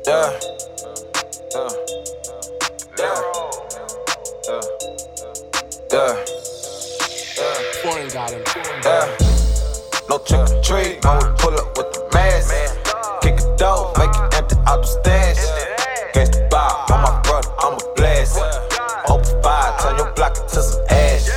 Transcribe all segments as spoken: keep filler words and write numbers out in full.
Yeah. Yeah. Yeah. Yeah. Yeah. Yeah. Foreign got him. Yeah. No trick or treat, no, we pull up with the mask. Kick it dope, make it empty out the stash. Gangsta bob, on my brother, I'm a blast. Open fire, turn your block into some ash.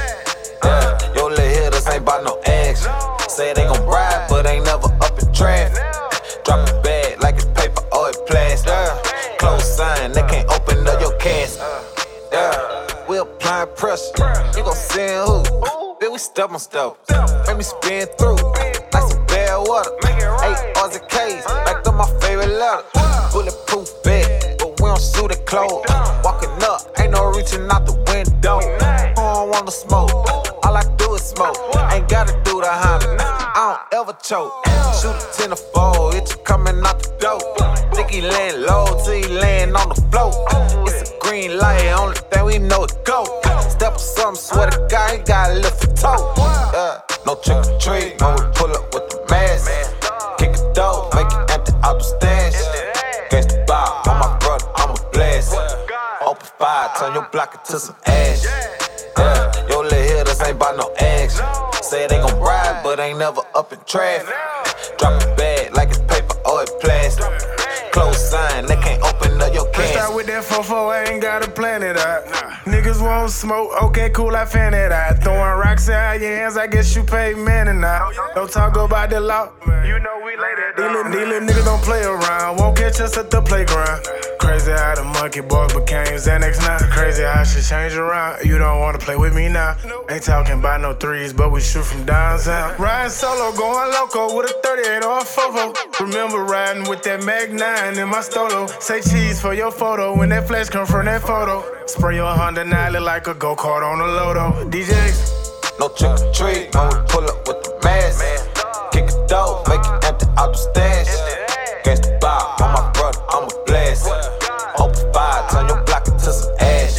Yeah, your little hitters ain't bout no action. Say they gon' ride, but ain't never up in traffic. Drop it bad like it's paper or it's plastic. Close sign, they can't open up your casket. Yeah, we applying pressure. You gon' send who? Then we step on step. Make me spin through like some bad water. Eight R's and K's, like they're my favorite letter. Bulletproof bed, but we don't shoot at clothes. Walking up, ain't no reaching out the window. I don't wanna smoke, all I do is smoke. Ain't gotta do the Honda, I don't ever choke. Shoot a ten to four, it's coming out the dope. Think he laying low till he laying on the floor. It's a green light, only thing we know is go. Step on something, swear to God, he got a lift for toe. Yeah, no trick or treat, no, we pull up with the mask. Kick it dope, make it empty out the stash. Gangsta bob, on my brother, I'm a blast. Open fire, turn your block into some ash. Yeah, your little hitters ain't bout no action. Say they gon' ride, but ain't never up in traffic. Drop it bad like it's paper or it's plastic. Close sign, they can't open up your First casket. out with that fofo, I ain't gotta plan it out. Niggas won't smoke, okay, cool, I fan it out. Throwing rocks out your hands, I guess you paid man and now. Don't talk about the law, you know we lay that down. These little niggas don't play around, won't catch us at the playground. Crazy how the monkey boys became Xanax now. Crazy how shit change around, you don't wanna play with me now. Ain't talking about no threes, but we shoot from downtown. Riding solo, going loco with a thirty-eight or a fofo. Remember riding with that Mac nine in my stolo. Say cheese for your photo when that flash come from that photo. Spray your Honda now, look like a go-kart on a Lotto. D Js. No trick or treat, no, we pull up with the mask. Kick it dope, make it empty out the stash. Gangsta bob, on my brother, I'm a blast. Open fire, turn your block into some ash.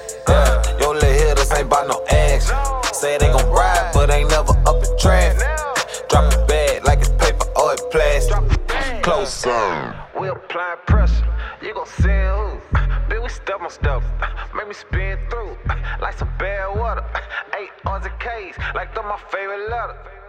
Yeah, your little hitters ain't bout no action. Say they gon' ride, but ain't never up in traffic. Drop it bad like it's paper or it's plastic. Close sign. We applying pressure, you gon' send who? Then we step on step, make me spin through like some bad water. Eight R's and K's, like they're my favorite letter.